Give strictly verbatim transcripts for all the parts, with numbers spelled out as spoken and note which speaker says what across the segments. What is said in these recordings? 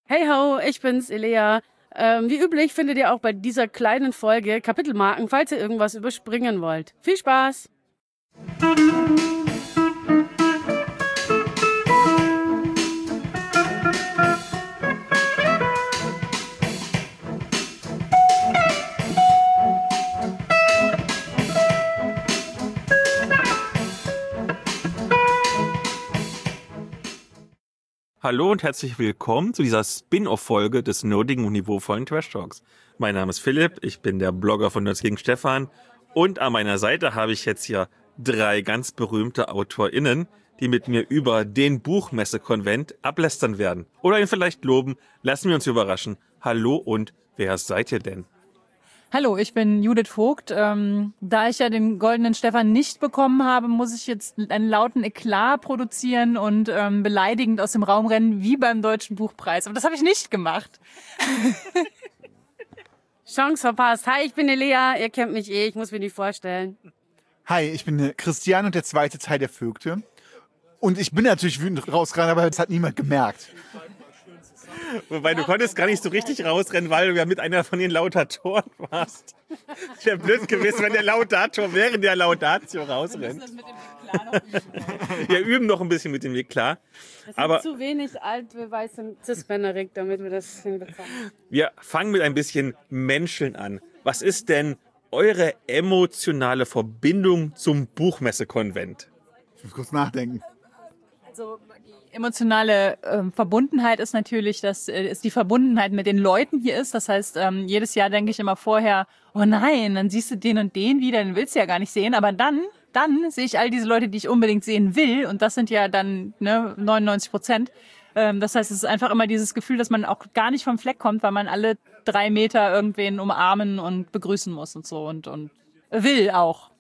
Speaker 1: Hey ho, ich bin's, Elea. Ähm, wie üblich findet ihr auch bei dieser kleinen Folge Kapitelmarken, falls ihr irgendwas überspringen wollt. Viel Spaß!
Speaker 2: Hallo und herzlich willkommen zu dieser Spin-off-Folge des nerdigen und niveauvollen Trash Talks. Mein Name ist Philipp, ich bin der Blogger von Nerds gegen Stefan und an meiner Seite habe ich jetzt hier drei ganz berühmte AutorInnen, die mit mir über den Buchmesse-Konvent ablästern werden. Oder ihn vielleicht loben. Lassen wir uns überraschen. Hallo und wer seid ihr denn?
Speaker 3: Hallo, ich bin Judith Vogt. Ähm, da ich ja den goldenen Stefan nicht bekommen habe, muss ich jetzt einen lauten Eklat produzieren und ähm, beleidigend aus dem Raum rennen, wie beim Deutschen Buchpreis. Aber das habe ich nicht gemacht.
Speaker 1: Chance verpasst. Hi, ich bin Elea. Ihr kennt mich eh, ich muss mich nicht vorstellen.
Speaker 4: Hi, ich bin Christian und der zweite Teil der Vögte. Und ich bin natürlich wütend rausgerannt, aber das hat niemand gemerkt.
Speaker 2: Wobei, du konntest gar nicht so richtig rausrennen, weil du ja mit einer von den Laudatoren warst. Es wäre blöd gewesen, wenn der Laudator während der Laudatio rausrennt. Wir üben noch ein bisschen mit dem Eklat.
Speaker 1: Es
Speaker 2: Aber
Speaker 1: ist zu wenig Altbeweis im Cis-Benerick, damit wir das hinbekommen.
Speaker 2: wir fangen mit ein bisschen Menscheln an. Was ist denn eure emotionale Verbindung zum Buchmesse-Konvent?
Speaker 4: Ich muss kurz nachdenken.
Speaker 3: Also die emotionale ähm, Verbundenheit ist natürlich, dass äh, es die Verbundenheit mit den Leuten hier ist. Das heißt, ähm, jedes Jahr denke ich immer vorher, oh nein, dann siehst du den und den wieder, den willst du ja gar nicht sehen. Aber dann, dann sehe ich all diese Leute, die ich unbedingt sehen will. Und das sind ja dann ne, neunundneunzig Prozent. Ähm, das heißt, es ist einfach immer dieses Gefühl, dass man auch gar nicht vom Fleck kommt, weil man alle drei Meter irgendwen umarmen und begrüßen muss und so und, und will auch.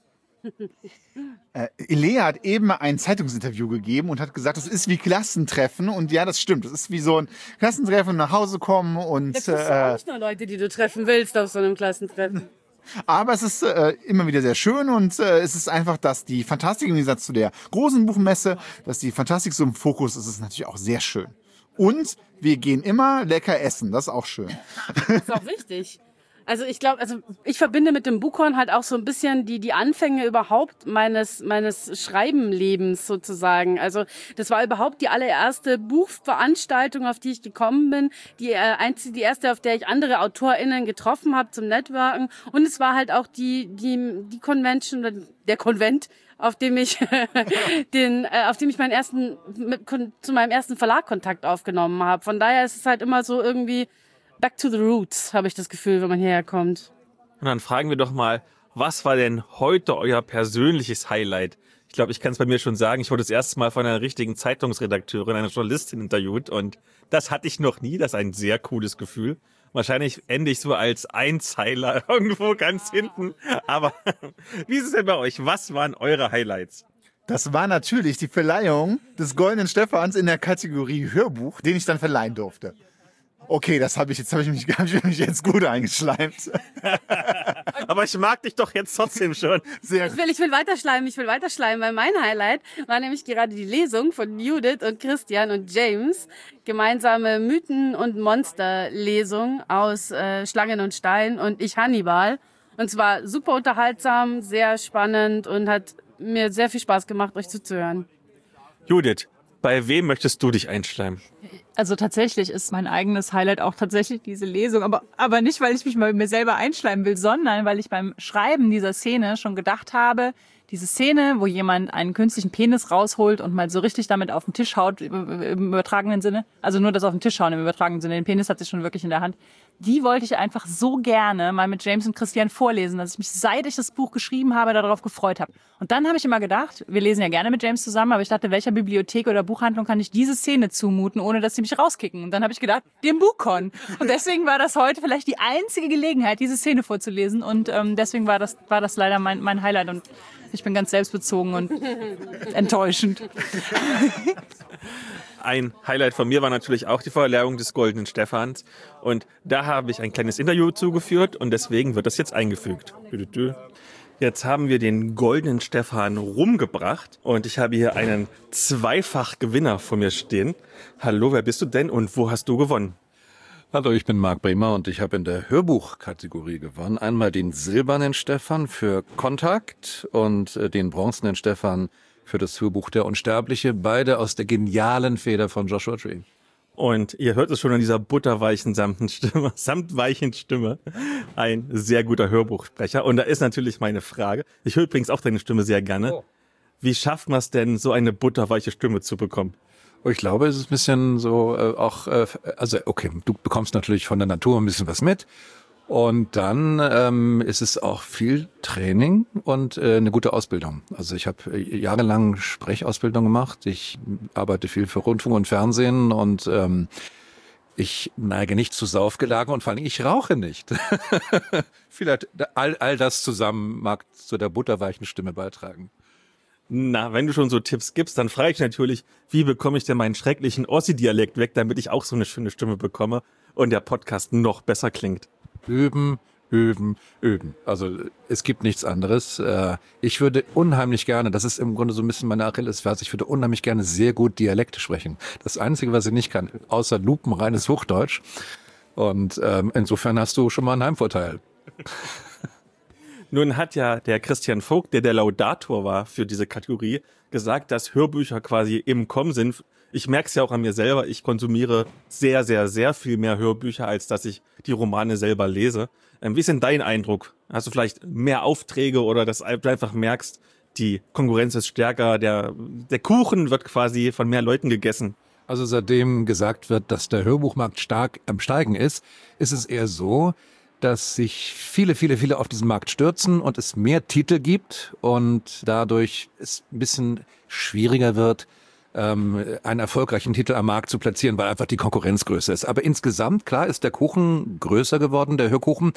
Speaker 4: Äh, Elea hat eben ein Zeitungsinterview gegeben und hat gesagt, es ist wie Klassentreffen. Und ja, das stimmt. Es ist wie so ein Klassentreffen, nach Hause kommen und...
Speaker 1: Das sind auch
Speaker 4: Äh,
Speaker 1: nicht nur Leute, die du treffen willst auf so einem Klassentreffen.
Speaker 4: aber es ist äh, immer wieder sehr schön und äh, es ist einfach, dass die Fantastik im Gegensatz zu der großen Buchmesse, dass die Fantastik so im Fokus ist, ist natürlich auch sehr schön. Und wir gehen immer lecker essen. Das ist auch schön.
Speaker 1: Das ist auch wichtig. Also ich glaube, also ich verbinde mit dem Buchhorn halt auch so ein bisschen die die Anfänge überhaupt meines meines Schreibenlebens sozusagen. Also das war überhaupt die allererste Buchveranstaltung, auf die ich gekommen bin, die äh, einzige die erste, auf der ich andere AutorInnen getroffen habe zum Networken, und es war halt auch die die die Convention oder der Konvent, auf dem ich den äh, auf dem ich meinen ersten mit, zu meinem ersten Verlag Kontakt aufgenommen habe. Von daher ist es halt immer so irgendwie back to the roots, habe ich das Gefühl, wenn man hierher kommt.
Speaker 2: Und dann fragen wir doch mal, was war denn heute euer persönliches Highlight? Ich glaube, ich kann es bei mir schon sagen, ich wurde das erste Mal von einer richtigen Zeitungsredakteurin, einer Journalistin interviewt und das hatte ich noch nie. Das ist ein sehr cooles Gefühl. Wahrscheinlich ende ich so als Einzeiler irgendwo ganz hinten. Aber wie ist es denn bei euch? Was waren eure Highlights?
Speaker 4: Das war natürlich die Verleihung des Goldenen Stephans in der Kategorie Hörbuch, den ich dann verleihen durfte. Okay, das habe ich jetzt habe ich mich hab ich mich jetzt gut eingeschleimt.
Speaker 2: Aber ich mag dich doch jetzt trotzdem schon.
Speaker 4: Sehr
Speaker 1: Ich will, ich will weiterschleimen, ich will weiterschleimen, weil mein Highlight war nämlich gerade die Lesung von Judith und Christian und James. Gemeinsame Mythen- und Monster-Lesung aus äh, Schlangen und Stein und ich Hannibal. Und zwar super unterhaltsam, sehr spannend und hat mir sehr viel Spaß gemacht, euch zuzuhören.
Speaker 2: Judith, bei wem möchtest du dich einschleimen?
Speaker 3: Also tatsächlich ist mein eigenes Highlight auch tatsächlich diese Lesung, aber aber nicht, weil ich mich mal mit mir selber einschleimen will, sondern weil ich beim Schreiben dieser Szene schon gedacht habe, diese Szene, wo jemand einen künstlichen Penis rausholt und mal so richtig damit auf den Tisch haut, im übertragenen Sinne, also nur das auf den Tisch hauen im übertragenen Sinne, den Penis hat sie schon wirklich in der Hand, die wollte ich einfach so gerne mal mit James und Christian vorlesen, dass ich mich, seit ich das Buch geschrieben habe, darauf gefreut habe. Und dann habe ich immer gedacht, wir lesen ja gerne mit James zusammen, aber ich dachte, welcher Bibliothek oder Buchhandlung kann ich diese Szene zumuten, ohne dass sie mich rauskicken? Und dann habe ich gedacht, dem Buchcon. Und deswegen war das heute vielleicht die einzige Gelegenheit, diese Szene vorzulesen. Und ähm, deswegen war das, war das leider mein, mein Highlight. Und ich bin ganz selbstbezogen und enttäuschend.
Speaker 2: Ein Highlight von mir war natürlich auch die Verleihung des Goldenen Stephans. Und da habe ich ein kleines Interview zugeführt und deswegen wird das jetzt eingefügt. Jetzt haben wir den Goldenen Stephan rumgebracht und ich habe hier einen Zweifach-Gewinner vor mir stehen. Hallo, wer bist du denn und wo hast du gewonnen?
Speaker 5: Hallo, ich bin Marc Bremer und ich habe in der Hörbuchkategorie gewonnen. Einmal den silbernen Stefan für Kontakt und äh, den bronzenen Stefan für das Hörbuch Der Unsterbliche. Beide aus der genialen Feder von Joshua Tree.
Speaker 2: Und ihr hört es schon an dieser butterweichen, samten Stimme, samtweichen Stimme. Ein sehr guter Hörbuchsprecher. Und da ist natürlich meine Frage. Ich höre übrigens auch deine Stimme sehr gerne.
Speaker 5: Oh.
Speaker 2: Wie schafft man es denn, so eine butterweiche Stimme zu bekommen?
Speaker 5: Ich glaube, es ist ein bisschen so äh, auch, äh, also okay, du bekommst natürlich von der Natur ein bisschen was mit und dann ähm, ist es auch viel Training und äh, eine gute Ausbildung. Also ich habe äh, jahrelang Sprechausbildung gemacht, ich arbeite viel für Rundfunk und Fernsehen und ähm, ich neige nicht zu Saufgelage und vor allem ich rauche nicht. Vielleicht all, all das zusammen mag zu der butterweichen Stimme beitragen.
Speaker 2: Na, wenn du schon so Tipps gibst, dann frage ich natürlich, wie bekomme ich denn meinen schrecklichen Ossi-Dialekt weg, damit ich auch so eine schöne Stimme bekomme und der Podcast noch besser klingt?
Speaker 5: Üben, üben, üben. Also es gibt nichts anderes. Ich würde unheimlich gerne, das ist im Grunde so ein bisschen meine Achillesferse, ich würde unheimlich gerne sehr gut Dialekt sprechen. Das Einzige, was ich nicht kann, außer lupenreines Hochdeutsch. Und ähm, insofern hast du schon mal einen Heimvorteil.
Speaker 2: Nun hat ja der Christian Vogt, der der Laudator war für diese Kategorie, gesagt, dass Hörbücher quasi im Kommen sind. Ich merke es ja auch an mir selber, ich konsumiere sehr, sehr, sehr viel mehr Hörbücher, als dass ich die Romane selber lese. Ähm, wie ist denn dein Eindruck? Hast du vielleicht mehr Aufträge oder dass du einfach merkst, die Konkurrenz ist stärker, der, der Kuchen wird quasi von mehr Leuten gegessen?
Speaker 5: Also seitdem gesagt wird, dass der Hörbuchmarkt stark am Steigen ist, ist es eher so, dass sich viele, viele, viele auf diesen Markt stürzen und es mehr Titel gibt und dadurch es ein bisschen schwieriger wird, ähm, einen erfolgreichen Titel am Markt zu platzieren, weil einfach die Konkurrenz größer ist. Aber insgesamt, klar, ist der Kuchen größer geworden, der Hörkuchen.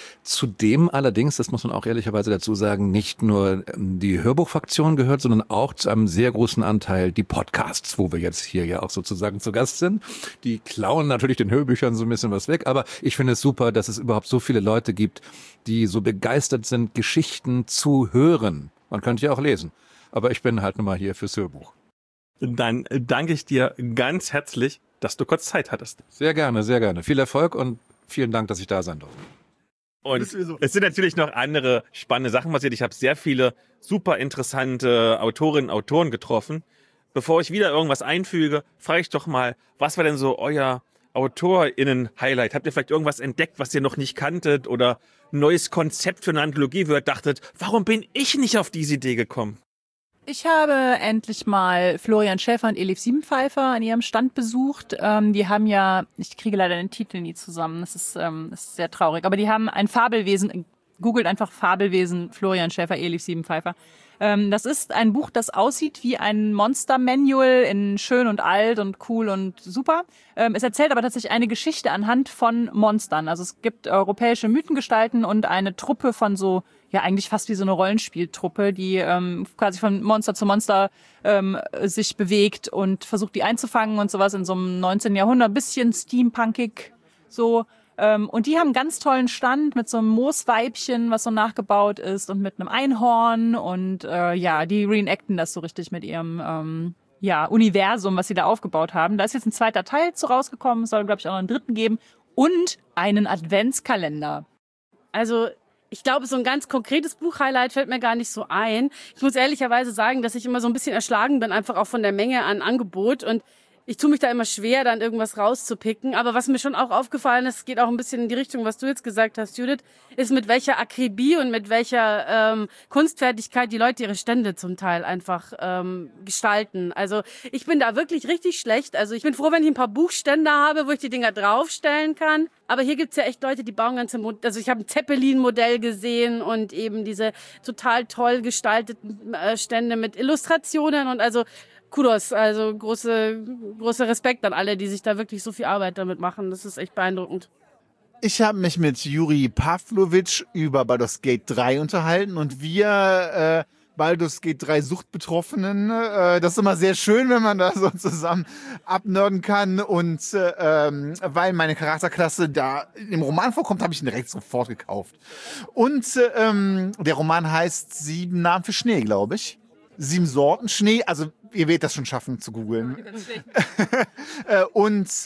Speaker 5: Zudem allerdings, das muss man auch ehrlicherweise dazu sagen, nicht nur die Hörbuchfraktion gehört, sondern auch zu einem sehr großen Anteil die Podcasts, wo wir jetzt hier ja auch sozusagen zu Gast sind. Die klauen natürlich den Hörbüchern so ein bisschen was weg, aber ich finde es super, dass es überhaupt so viele Leute gibt, die so begeistert sind, Geschichten zu hören. Man könnte ja auch lesen, aber ich bin halt nun mal hier fürs Hörbuch.
Speaker 2: Dann danke ich dir ganz herzlich, dass du kurz Zeit hattest.
Speaker 5: Sehr gerne, sehr gerne. Viel Erfolg und vielen Dank, dass ich da sein durfte.
Speaker 2: Und es sind natürlich noch andere spannende Sachen passiert. Ich habe sehr viele super interessante Autorinnen und Autoren getroffen. Bevor ich wieder irgendwas einfüge, frage ich doch mal, was war denn so euer AutorInnen-Highlight? Habt ihr vielleicht irgendwas entdeckt, was ihr noch nicht kanntet oder ein neues Konzept für eine Anthologie, wo ihr dachtet, warum bin ich nicht auf diese Idee gekommen?
Speaker 3: Ich habe endlich mal Florian Schäfer und Elif Siebenpfeifer an ihrem Stand besucht. Ähm, die haben ja, ich kriege leider den Titel nie zusammen, das ist, ähm, das ist sehr traurig, aber die haben ein Fabelwesen, googelt einfach Fabelwesen Florian Schäfer, Elif Siebenpfeifer. Ähm, das ist ein Buch, das aussieht wie ein Monster-Manual in schön und alt und cool und super. Ähm, es erzählt aber tatsächlich eine Geschichte anhand von Monstern. Also es gibt europäische Mythengestalten und eine Truppe von so, ja eigentlich fast wie so eine Rollenspieltruppe, die ähm, quasi von Monster zu Monster ähm, sich bewegt und versucht, die einzufangen und sowas in so einem neunzehnten Jahrhundert, bisschen steampunkig so. Ähm, und die haben einen ganz tollen Stand mit so einem Moosweibchen, was so nachgebaut ist und mit einem Einhorn und äh, ja, die reenacten das so richtig mit ihrem ähm, ja, Universum, was sie da aufgebaut haben. Da ist jetzt ein zweiter Teil zu rausgekommen, es soll, glaube ich, auch noch einen dritten geben und einen Adventskalender.
Speaker 1: Also ich glaube, so ein ganz konkretes Buchhighlight fällt mir gar nicht so ein. Ich muss ehrlicherweise sagen, dass ich immer so ein bisschen erschlagen bin, einfach auch von der Menge an Angebot. Und ich tue mich da immer schwer, dann irgendwas rauszupicken. Aber was mir schon auch aufgefallen ist, geht auch ein bisschen in die Richtung, was du jetzt gesagt hast, Judith, ist mit welcher Akribie und mit welcher ähm, Kunstfertigkeit die Leute ihre Stände zum Teil einfach ähm, gestalten. Also ich bin da wirklich richtig schlecht. Also ich bin froh, wenn ich ein paar Buchstände habe, wo ich die Dinger draufstellen kann. Aber hier gibt's ja echt Leute, die bauen ganze Mod- also ich habe ein Zeppelin-Modell gesehen und eben diese total toll gestalteten äh, Stände mit Illustrationen und also Kudos, also große, großer Respekt an alle, die sich da wirklich so viel Arbeit damit machen. Das ist echt beeindruckend.
Speaker 4: Ich habe mich mit Juri Pawlowitsch über Baldur's Gate drei unterhalten und wir äh, Baldur's Gate drei Suchtbetroffenen, äh, das ist immer sehr schön, wenn man da so zusammen abnörden kann und äh, ähm, weil meine Charakterklasse da im Roman vorkommt, habe ich ihn direkt sofort gekauft. Und äh, ähm, der Roman heißt Sieben Namen für Schnee, glaube ich. Sieben Sorten Schnee, also ihr werdet das schon schaffen zu googeln. Und äh,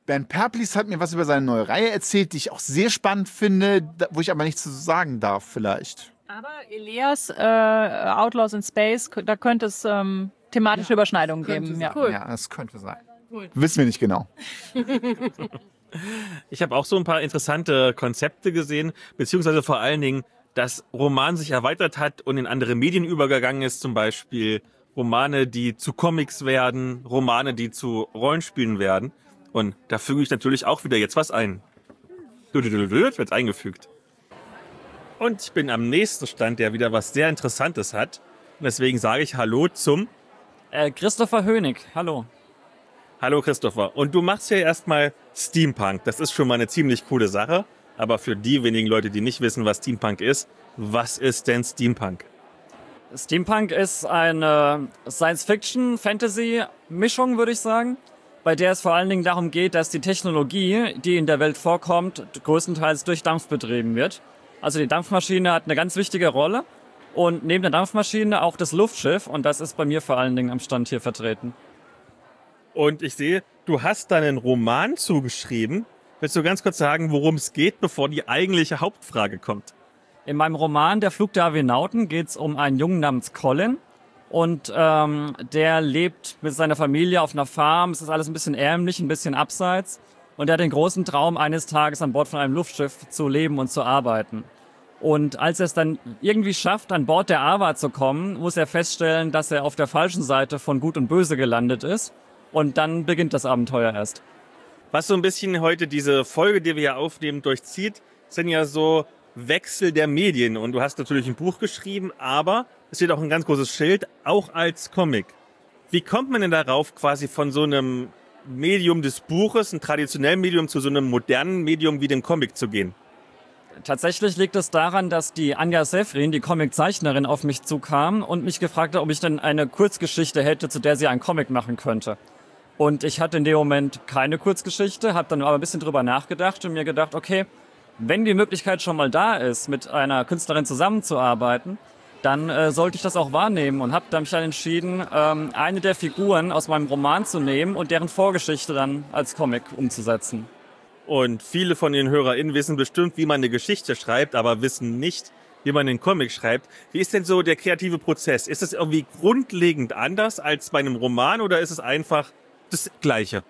Speaker 4: Bernd Perplis hat mir was über seine neue Reihe erzählt, die ich auch sehr spannend finde, da- wo ich aber nichts zu sagen darf vielleicht.
Speaker 3: Aber Elias, äh, Outlaws in Space, da könnte es ähm, thematische Überschneidungen geben. Ja.
Speaker 1: Cool.
Speaker 4: Ja, das könnte sein. Wissen wir nicht genau.
Speaker 2: Ich habe auch so ein paar interessante Konzepte gesehen, beziehungsweise vor allen Dingen, dass Roman sich erweitert hat und in andere Medien übergegangen ist, zum Beispiel Romane, die zu Comics werden, Romane, die zu Rollenspielen werden. Und da füge ich natürlich auch wieder jetzt was ein. Wird eingefügt. Und ich bin am nächsten Stand, der wieder was sehr Interessantes hat. Und deswegen sage ich Hallo zum...
Speaker 6: Äh, Christopher Hönig, hallo.
Speaker 2: Hallo Christopher. Und du machst ja erstmal Steampunk. Das ist schon mal eine ziemlich coole Sache. Aber für die wenigen Leute, die nicht wissen, was Steampunk ist, was ist denn Steampunk?
Speaker 6: Steampunk ist eine Science-Fiction-Fantasy-Mischung, würde ich sagen, bei der es vor allen Dingen darum geht, dass die Technologie, die in der Welt vorkommt, größtenteils durch Dampf betrieben wird. Also die Dampfmaschine hat eine ganz wichtige Rolle und neben der Dampfmaschine auch das Luftschiff und das ist bei mir vor allen Dingen am Stand hier vertreten.
Speaker 2: Und ich sehe, du hast da einen Roman zugeschrieben. Willst du ganz kurz sagen, worum es geht, bevor die eigentliche Hauptfrage kommt?
Speaker 6: In meinem Roman Der Flug der Argonauten geht es um einen Jungen namens Colin. Und ähm, der lebt mit seiner Familie auf einer Farm. Es ist alles ein bisschen ärmlich, ein bisschen abseits. Und er hat den großen Traum, eines Tages an Bord von einem Luftschiff zu leben und zu arbeiten. Und als er es dann irgendwie schafft, an Bord der Ava zu kommen, muss er feststellen, dass er auf der falschen Seite von Gut und Böse gelandet ist. Und dann beginnt das Abenteuer erst.
Speaker 2: Was so ein bisschen heute diese Folge, die wir hier aufnehmen, durchzieht, sind ja so Wechsel der Medien. Und du hast natürlich ein Buch geschrieben, aber es steht auch ein ganz großes Schild, auch als Comic. Wie kommt man denn darauf, quasi von so einem Medium des Buches, ein traditionellen Medium, zu so einem modernen Medium wie dem Comic zu gehen?
Speaker 6: Tatsächlich liegt es daran, dass die Anja Sefrin, die Comiczeichnerin, auf mich zukam und mich gefragt hat, ob ich denn eine Kurzgeschichte hätte, zu der sie einen Comic machen könnte. Und ich hatte in dem Moment keine Kurzgeschichte, habe dann aber ein bisschen drüber nachgedacht und mir gedacht, okay, wenn die Möglichkeit schon mal da ist, mit einer Künstlerin zusammenzuarbeiten, dann äh, sollte ich das auch wahrnehmen und habe dann mich dann entschieden, ähm, eine der Figuren aus meinem Roman zu nehmen und deren Vorgeschichte dann als Comic umzusetzen.
Speaker 2: Und viele von den HörerInnen wissen bestimmt, wie man eine Geschichte schreibt, aber wissen nicht, wie man einen Comic schreibt. Wie ist denn so der kreative Prozess? Ist es irgendwie grundlegend anders als bei einem Roman oder ist es einfach das Gleiche?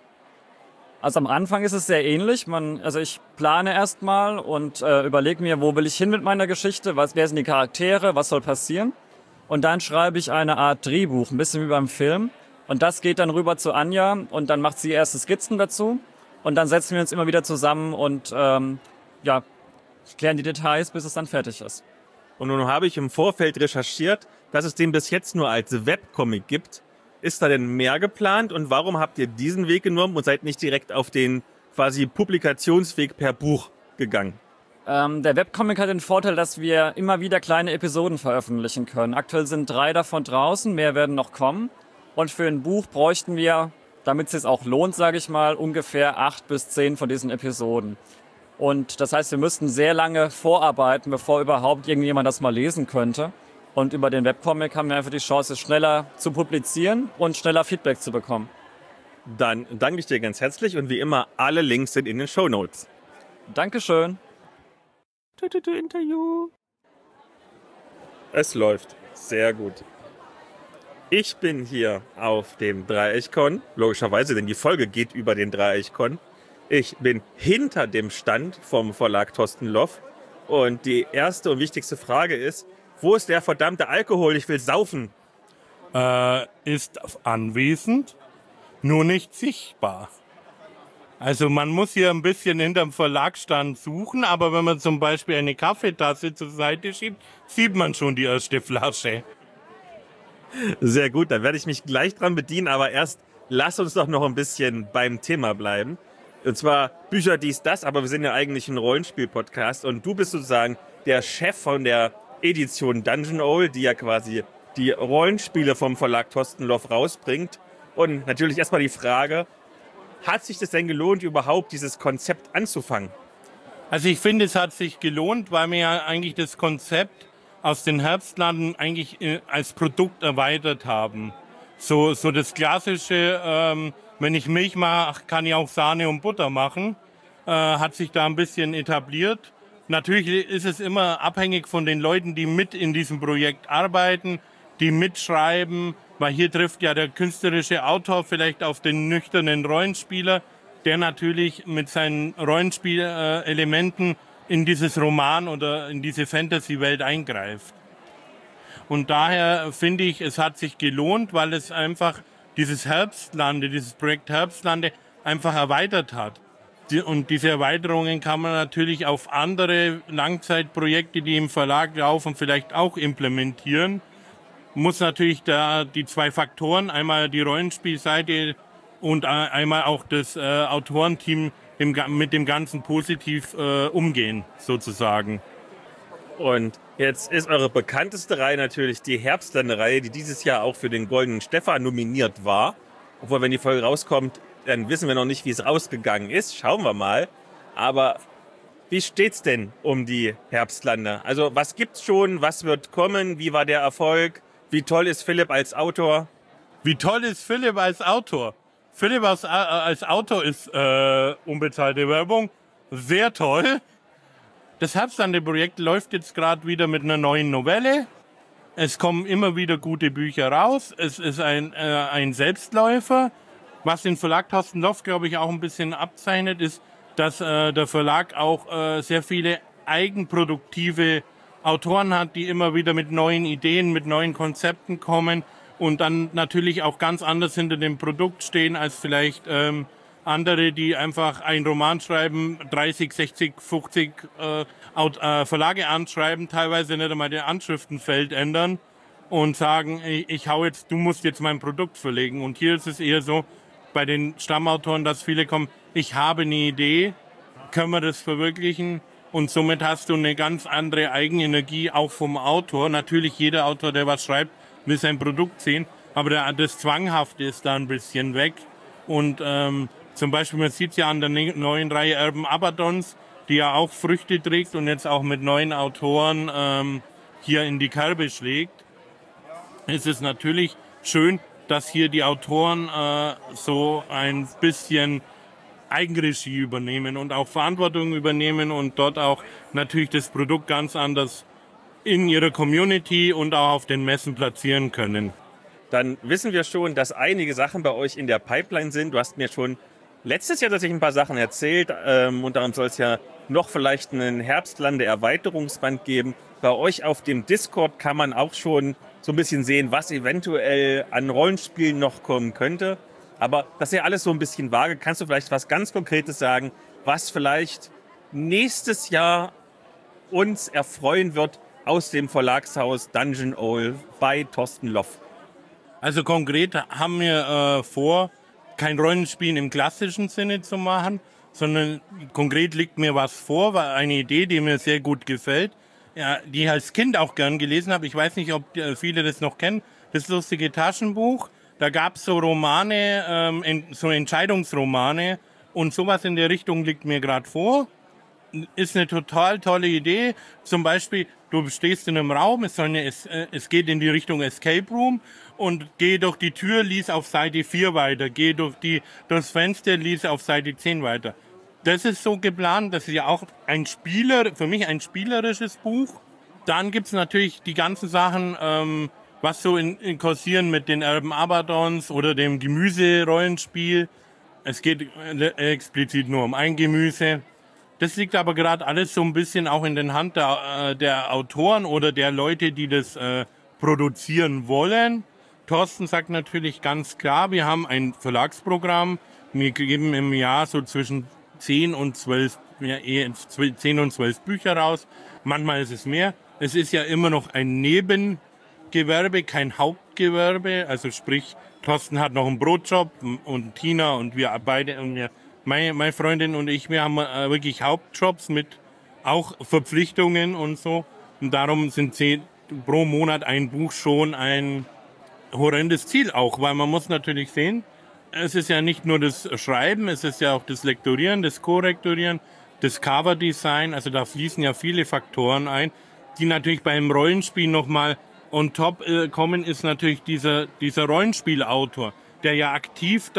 Speaker 6: Also am Anfang ist es sehr ähnlich. Man, also ich plane erstmal und äh, überlege mir, wo will ich hin mit meiner Geschichte, was, wer sind die Charaktere, was soll passieren. Und dann schreibe ich eine Art Drehbuch, ein bisschen wie beim Film. Und das geht dann rüber zu Anja und dann macht sie erste Skizzen dazu. Und dann setzen wir uns immer wieder zusammen und ähm, ja, klären die Details, bis es dann fertig ist.
Speaker 2: Und nun habe ich im Vorfeld recherchiert, dass es den bis jetzt nur als Webcomic gibt. Ist da denn mehr geplant und warum habt ihr diesen Weg genommen und seid nicht direkt auf den quasi Publikationsweg per Buch gegangen?
Speaker 6: Ähm, der Webcomic hat den Vorteil, dass wir immer wieder kleine Episoden veröffentlichen können. Aktuell sind drei davon draußen, mehr werden noch kommen. Und für ein Buch bräuchten wir, damit es sich auch lohnt, sage ich mal, ungefähr acht bis zehn von diesen Episoden. Und das heißt, wir müssten sehr lange vorarbeiten, bevor überhaupt irgendjemand das mal lesen könnte. Und über den Webcomic haben wir einfach die Chance, es schneller zu publizieren und schneller Feedback zu bekommen.
Speaker 2: Dann danke ich dir ganz herzlich und wie immer, alle Links sind in den Shownotes.
Speaker 6: Dankeschön.
Speaker 2: Interview. Es läuft. Sehr gut. Ich bin hier auf dem Dreieichkon, logischerweise, denn die Folge geht über den Dreieichkon. Ich bin hinter dem Stand vom Verlag Thorsten Loff und die erste und wichtigste Frage ist, wo ist der verdammte Alkohol? Ich will saufen.
Speaker 7: Äh, ist anwesend, nur nicht sichtbar. Also man muss hier ein bisschen hinterm Verlagsstand suchen, aber wenn man zum Beispiel eine Kaffeetasse zur Seite schiebt, sieht man schon die erste Flasche.
Speaker 2: Sehr gut, dann werde ich mich gleich dran bedienen, aber erst lass uns doch noch ein bisschen beim Thema bleiben. Und zwar Bücher, dies, das, aber wir sind ja eigentlich ein Rollenspiel-Podcast und du bist sozusagen der Chef von der Edition Dungeon Owl, die ja quasi die Rollenspiele vom Verlag Thorsten Loff rausbringt. Und natürlich erstmal die Frage, hat sich das denn gelohnt, überhaupt dieses Konzept anzufangen?
Speaker 7: Also ich finde, es hat sich gelohnt, weil wir ja eigentlich das Konzept aus den Herbstlanden eigentlich als Produkt erweitert haben. So, so das klassische ähm, Wenn ich Milch mache, kann ich auch Sahne und Butter machen. Äh, hat sich da ein bisschen etabliert. Natürlich ist es immer abhängig von den Leuten, die mit in diesem Projekt arbeiten, die mitschreiben, weil hier trifft ja der künstlerische Autor vielleicht auf den nüchternen Rollenspieler, der natürlich mit seinen Rollenspielelementen in dieses Roman oder in diese Fantasy-Welt eingreift. Und daher finde ich, es hat sich gelohnt, weil es einfach dieses Herbstlande, dieses Projekt Herbstlande einfach erweitert hat. Und diese Erweiterungen kann man natürlich auf andere Langzeitprojekte, die im Verlag laufen, vielleicht auch implementieren. Muss natürlich da die zwei Faktoren, einmal die Rollenspielseite und einmal auch das äh, Autorenteam im, mit dem Ganzen positiv äh, umgehen, sozusagen.
Speaker 2: Und jetzt ist eure bekannteste Reihe natürlich die Herbstlande-Reihe, die dieses Jahr auch für den Goldenen Stefan nominiert war. Obwohl, wenn die Folge rauskommt, dann wissen wir noch nicht, wie es rausgegangen ist. Schauen wir mal. Aber wie steht's denn um die Herbstlande? Also was gibt's schon? Was wird kommen? Wie war der Erfolg? Wie toll ist Philipp als Autor?
Speaker 7: Wie toll ist Philipp als Autor? Philipp als, äh, als Autor ist äh, unbezahlte Werbung. Sehr toll. Das Herbstlande-Projekt läuft jetzt gerade wieder mit einer neuen Novelle. Es kommen immer wieder gute Bücher raus. Es ist ein, äh, ein Selbstläufer. Was den Verlag Thorsten Loff, glaube ich, auch ein bisschen abzeichnet, ist, dass äh, der Verlag auch äh, sehr viele eigenproduktive Autoren hat, die immer wieder mit neuen Ideen, mit neuen Konzepten kommen und dann natürlich auch ganz anders hinter dem Produkt stehen als vielleicht ähm, andere, die einfach einen Roman schreiben, dreißig, sechzig, fünfzig äh, äh, Verlage anschreiben, teilweise nicht einmal den Anschriftenfeld ändern und sagen, ich, ich hau jetzt, du musst jetzt mein Produkt verlegen. Und hier ist es eher so, bei den Stammautoren, dass viele kommen, ich habe eine Idee, können wir das verwirklichen? Und somit hast du eine ganz andere Eigenenergie auch vom Autor. Natürlich jeder Autor, der was schreibt, will sein Produkt sehen, aber der, das Zwanghafte ist da ein bisschen weg. Und ähm, zum Beispiel, man sieht ja an der neuen Reihe Urban Abaddons, die ja auch Früchte trägt und jetzt auch mit neuen Autoren ähm, hier in die Kerbe schlägt, ist es natürlich schön, dass hier die Autoren äh, so ein bisschen Eigenregie übernehmen und auch Verantwortung übernehmen und dort auch natürlich das Produkt ganz anders in ihrer Community und auch auf den Messen platzieren können.
Speaker 2: Dann wissen wir schon, dass einige Sachen bei euch in der Pipeline sind. Du hast mir schon letztes Jahr tatsächlich ein paar Sachen erzählt. Ähm, und darum soll es ja noch vielleicht einen Herbstlande-Erweiterungsband geben. Bei euch auf dem Discord kann man auch schon so ein bisschen sehen, was eventuell an Rollenspielen noch kommen könnte. Aber das ist ja alles so ein bisschen vage. Kannst du vielleicht was ganz Konkretes sagen, was vielleicht nächstes Jahr uns erfreuen wird aus dem Verlagshaus Dungeon Owl bei Thorsten Loff?
Speaker 7: Also konkret haben wir äh, vor, kein Rollenspiel im klassischen Sinne zu machen, sondern konkret liegt mir was vor, war eine Idee, die mir sehr gut gefällt, ja, die ich als Kind auch gern gelesen habe. Ich weiß nicht, ob viele das noch kennen. Das lustige Taschenbuch. Da gab es so Romane, ähm, so Entscheidungsromane und sowas in der Richtung liegt mir gerade vor. Ist eine total tolle Idee. Zum Beispiel, du stehst in einem Raum, es, soll eine, es, es geht in die Richtung Escape Room und geh durch die Tür, lies auf Seite vier weiter, geh durch die, durchs Fenster, lies auf Seite zehn weiter. Das ist so geplant, das ist ja auch ein Spieler, für mich ein spielerisches Buch. Dann gibt's natürlich die ganzen Sachen, ähm, was so in, in kursieren mit den Urban Abaddons oder dem Gemüse-Rollenspiel. Es geht explizit nur um ein Gemüse. Das liegt aber gerade alles so ein bisschen auch in den Hand der, der Autoren oder der Leute, die das äh, produzieren wollen. Thorsten sagt natürlich ganz klar, wir haben ein Verlagsprogramm. Wir geben im Jahr so zwischen zehn und zwölf, ja, eher zehn und zwölf Bücher raus. Manchmal ist es mehr. Es ist ja immer noch ein Nebengewerbe, kein Hauptgewerbe. Also sprich, Thorsten hat noch einen Brotjob und Tina und wir beide und wir, meine, meine Freundin und ich, wir haben äh, wirklich Hauptjobs mit auch Verpflichtungen und so. Und darum sind zehn pro Monat ein Buch schon ein horrendes Ziel auch, weil man muss natürlich sehen, es ist ja nicht nur das Schreiben, es ist ja auch das Lektorieren, das Korrektorieren, das Coverdesign, also da fließen ja viele Faktoren ein, die natürlich beim Rollenspiel nochmal on top äh, kommen, ist natürlich dieser, dieser Rollenspielautor, der ja aktiv dann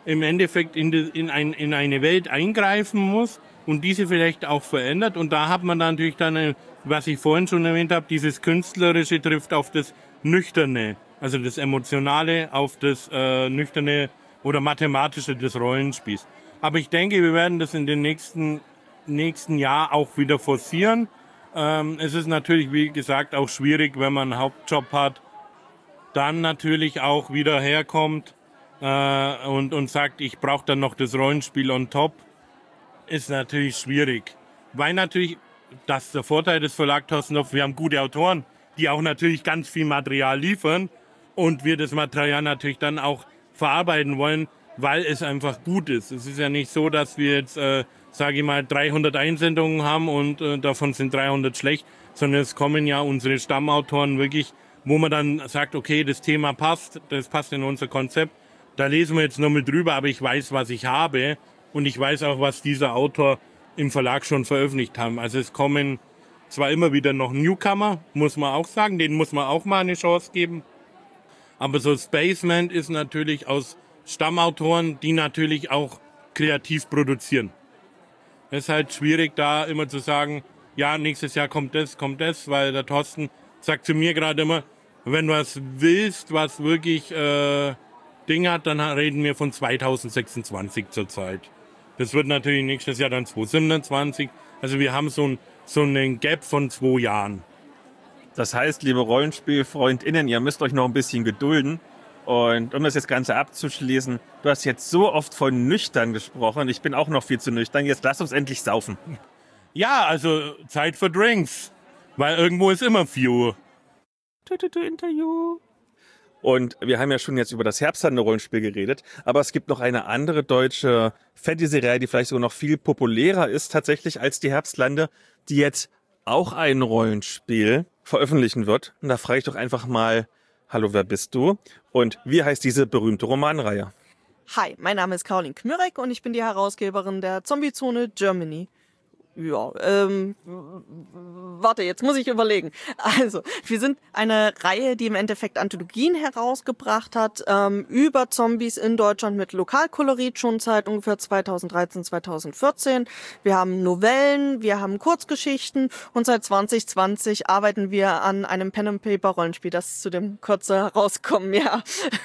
Speaker 7: im Endeffekt in, die, in, ein, in eine Welt eingreifen muss und diese vielleicht auch verändert. Und da hat man dann natürlich dann, was ich vorhin schon erwähnt habe, dieses Künstlerische trifft auf das Nüchterne, also das Emotionale auf das äh, Nüchterne oder Mathematische des Rollenspiels. Aber ich denke, wir werden das in den nächsten, nächsten Jahr auch wieder forcieren. Ähm, es ist natürlich, wie gesagt, auch schwierig, wenn man einen Hauptjob hat, dann natürlich auch wieder herkommt äh, und, und sagt, ich brauche dann noch das Rollenspiel on top, ist natürlich schwierig. Weil natürlich, das ist der Vorteil des Verlag Torstendorf, wir haben gute Autoren, die auch natürlich ganz viel Material liefern und wir das Material natürlich dann auch verarbeiten wollen, weil es einfach gut ist. Es ist ja nicht so, dass wir jetzt, äh, sage ich mal, dreihundert Einsendungen haben und äh, davon sind dreihundert schlecht, sondern es kommen ja unsere Stammautoren wirklich, wo man dann sagt, okay, das Thema passt, das passt in unser Konzept, da lesen wir jetzt noch mit drüber, aber ich weiß, was ich habe und ich weiß auch, was dieser Autor im Verlag schon veröffentlicht haben. Also es kommen zwar immer wieder noch Newcomer, muss man auch sagen, denen muss man auch mal eine Chance geben, aber so Spaceman ist natürlich aus Stammautoren, die natürlich auch kreativ produzieren. Es ist halt schwierig, da immer zu sagen, ja, nächstes Jahr kommt das, kommt das, weil der Thorsten sagt zu mir gerade immer, wenn du was willst, was wirklich äh, Ding hat, dann reden wir von zweitausendsechsundzwanzig zurzeit. Das wird natürlich nächstes Jahr dann zweitausendsiebenundzwanzig. Also wir haben so, ein, so einen Gap von zwei Jahren.
Speaker 2: Das heißt, liebe RollenspielfreundInnen, ihr müsst euch noch ein bisschen gedulden. Und um das jetzt Ganze abzuschließen, du hast jetzt so oft von nüchtern gesprochen, ich bin auch noch viel zu nüchtern, jetzt lass uns endlich saufen.
Speaker 7: Ja, also Zeit für Drinks, weil irgendwo ist immer vier Uhr.
Speaker 2: Interview. Und wir haben ja schon jetzt über das Herbstlande-Rollenspiel geredet, aber es gibt noch eine andere deutsche Fantasy-Reihe, die vielleicht sogar noch viel populärer ist tatsächlich als die Herbstlande, die jetzt auch ein Rollenspiel veröffentlichen wird. Und da frage ich doch einfach mal, hallo, wer bist du? Und wie heißt diese berühmte Romanreihe?
Speaker 8: Hi, mein Name ist Caroline Kmürek und ich bin die Herausgeberin der Zombie-Zone Germany. Ja, ähm, warte, jetzt muss ich überlegen. Also, wir sind eine Reihe, die im Endeffekt Anthologien herausgebracht hat, ähm, über Zombies in Deutschland mit Lokalkolorit schon seit ungefähr zweitausenddreizehn, zweitausendvierzehn. Wir haben Novellen, wir haben Kurzgeschichten und seit zwanzig zwanzig arbeiten wir an einem Pen-and-Paper-Rollenspiel, das zu dem Kürze herauskommen, ja.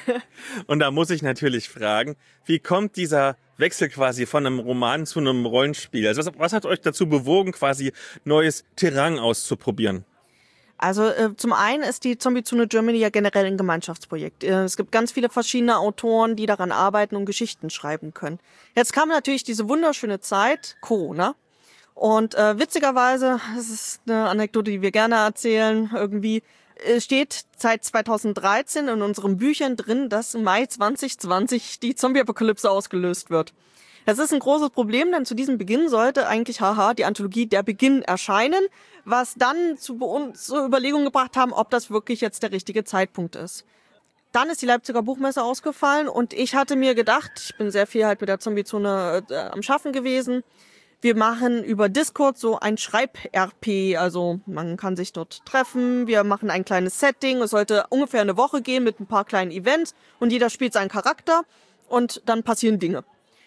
Speaker 2: Und da muss ich natürlich fragen, wie kommt dieser Wechsel quasi von einem Roman zu einem Rollenspiel? Also was, was hat euch dazu bewogen, quasi neues Terrain auszuprobieren?
Speaker 8: Also äh, zum einen ist die Zombie-Zone Germany ja generell ein Gemeinschaftsprojekt. Äh, es gibt ganz viele verschiedene Autoren, die daran arbeiten und Geschichten schreiben können. Jetzt kam natürlich diese wunderschöne Zeit, Corona. Und äh, witzigerweise, das ist eine Anekdote, die wir gerne erzählen, irgendwie steht seit zweitausenddreizehn in unseren Büchern drin, dass im Mai zwanzig zwanzig die Zombie-Apokalypse ausgelöst wird. Das ist ein großes Problem, denn zu diesem Beginn sollte eigentlich, haha, die Anthologie Der Beginn erscheinen, was dann zu uns zur Überlegung gebracht haben, ob das wirklich jetzt der richtige Zeitpunkt ist. Dann ist die Leipziger Buchmesse ausgefallen und ich hatte mir gedacht, ich bin sehr viel halt mit der Zombie-Zone äh, am Schaffen gewesen, wir machen über Discord so ein Schreib-R P, also man kann sich dort treffen, wir machen ein kleines Setting, es sollte ungefähr eine Woche gehen mit ein paar kleinen Events und jeder spielt seinen Charakter und dann passieren Dinge.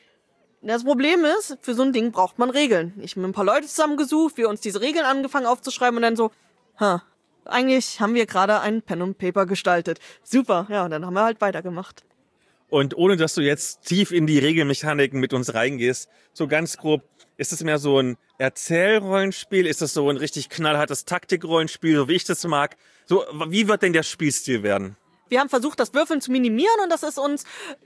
Speaker 8: Das Problem ist, für so ein Ding braucht man Regeln. Ich habe ein paar Leute zusammengesucht, wir uns diese Regeln angefangen aufzuschreiben und dann so, ha, eigentlich haben wir gerade ein Pen und Paper gestaltet. Super, ja, und dann haben wir halt weitergemacht.
Speaker 2: Und ohne, dass du jetzt tief in die Regelmechaniken mit uns reingehst, so ganz grob, ist es mehr so ein Erzählrollenspiel? Ist es so ein richtig knallhartes Taktikrollenspiel, so wie ich das mag? So, wie wird denn der Spielstil werden?
Speaker 8: Wir haben versucht, das Würfeln zu minimieren und das ist uns